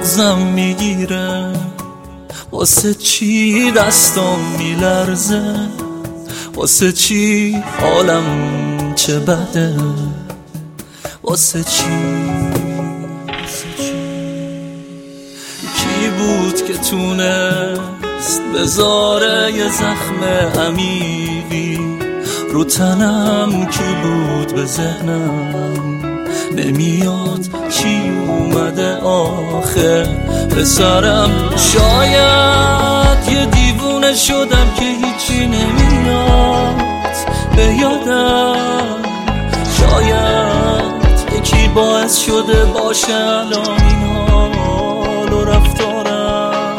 مغزم میگیره، واسه چی دستم میلرزه، واسه چی حالم چه بده، واسه چی کی بود که تونست بذاره یه زخم عمیقی رو تنم، کی بود به ذهنم نمیاد چی اومده آخه به سرم. شاید یه دیوونه شدم که هیچی نمیاد به یادم، شاید یکی باعث شده باشه الان این حال و رفتارم،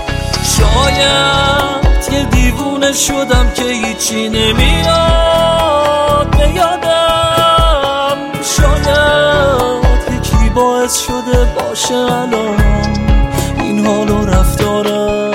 شاید یه دیوونه شدم که هیچی نمیاد به یادم، شاید یکی باعث شده باشه الان این حال و رفتارم.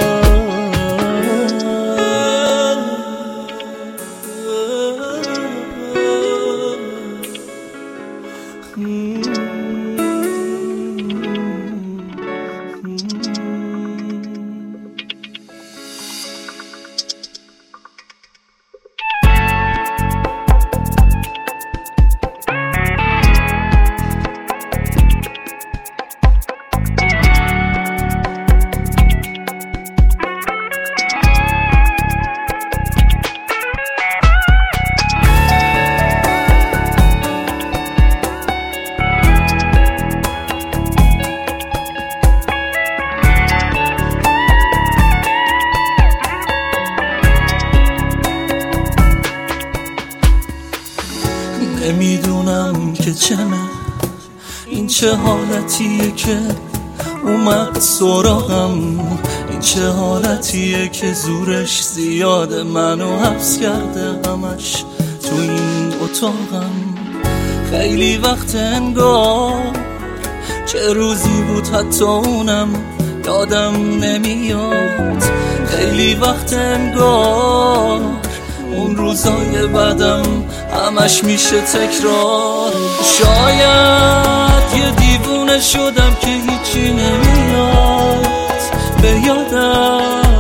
نمیدونم که چمه این، چه حالتیه که اومد سراغم، این چه حالتیه که زورش زیاده، منو حبس کرده همش تو این اتاقم. خیلی وقت انگار چه روزی بود حتی اونم یادم نمیاد، خیلی وقت انگار اون روزای بعدم همش میشه تکرار. شاید یه دیوونه شدم که هیچی نمیاد به یادم،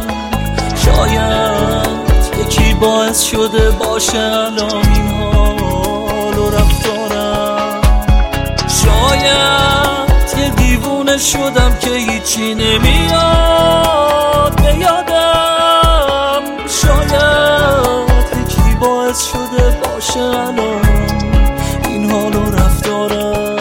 شاید یکی باعث شده باشه الان این حال و رفتارم، شاید یه دیوونه شدم که هیچی نمیاد به یادم، شاید باعث شده باشه الان این حال و رفتارم.